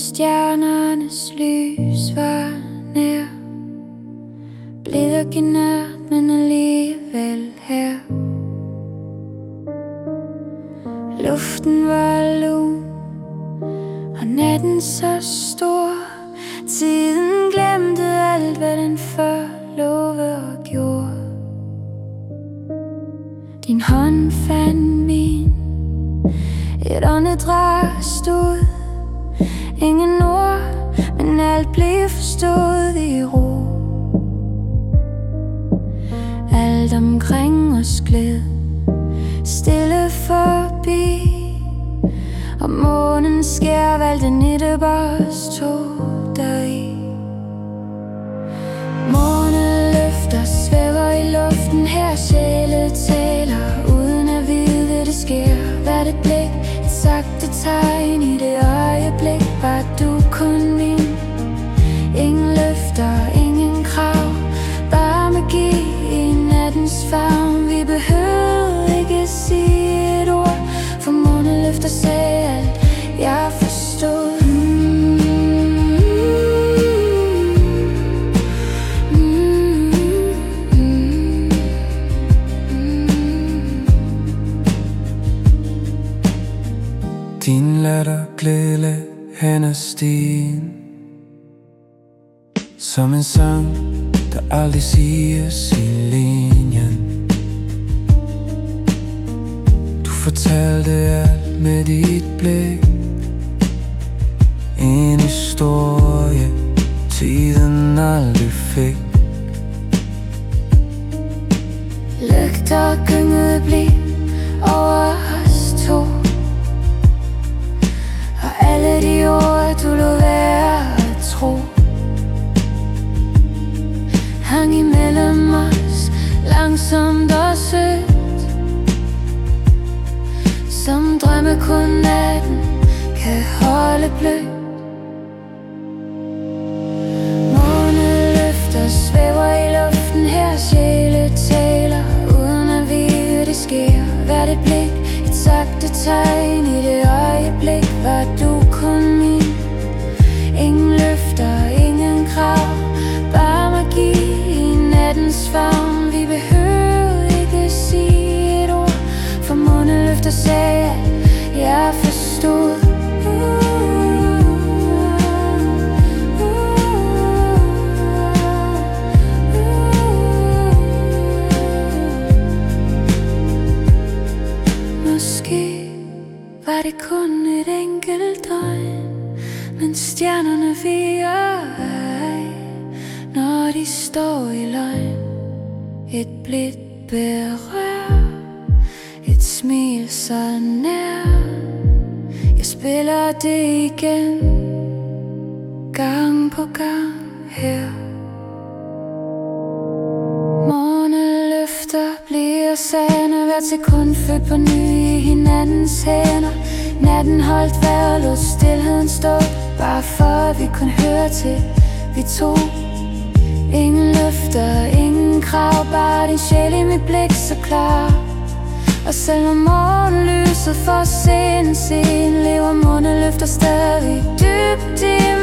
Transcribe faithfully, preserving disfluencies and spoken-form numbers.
stjernernes lys var nær. Blevet og genert, men alligevel her. Luften var lun, og natten så stor. Tiden glemte alt, hvad den før lovede og gjorde. Din hånd fandt min, et åndedræt stod. Ingen ord, men alt blev forstået i ro. Alt omkring os gled stille forbi, og månen skær valgte netop os to deri. Måneløfter svæver i luften her, sjæle taler uden at vide det sker. Hvert et blik, et sagte tegn i det øjeblik, var du kun min. Ingen løfter, ingen krav, bare magi i nattens favn. Vi behøvede ikke sige et ord, for måneløfter sagde alt, jeg forstod. Din latter gled hen ad stien, som en sang, der aldrig siges i linjen. Du fortalte alt med dit blik, en historie tiden aldrig fik. Lygter gyngede bliv over os to, alle de ord, du lod være at tro, hang imellem os, langsomt og sødt, som drømme kun natten kan holde blødt. Måneløfter svæver i luften her, sjæle taler uden at vide det sker. Hvert et blik, et sagte tegn i det øjeblik, var du kun min. Ingen løfter, ingen krav, bare magi i nattens favn. Vi behøvede ikke sige et ord, for måneløfter sagde alt, jeg forstod. Måske var det kun et enkelt døgn, men stjernerne viger ej, når de står i løgn. Et blidt berør, et smil så nær. Jeg spiller det igen, gang på gang her. Måneløfter bliver sande, hvert sekund født på ny i hinandens hænder. Natten holdt vejr, lod stilheden stå, bare for at vi kunne høre til, vi to. Ingen løfter, ingen krav, bare din sjæl i mit blik så klar. Og selvom morgenlyset får sen, sen, lever måneløfter stadig dybt i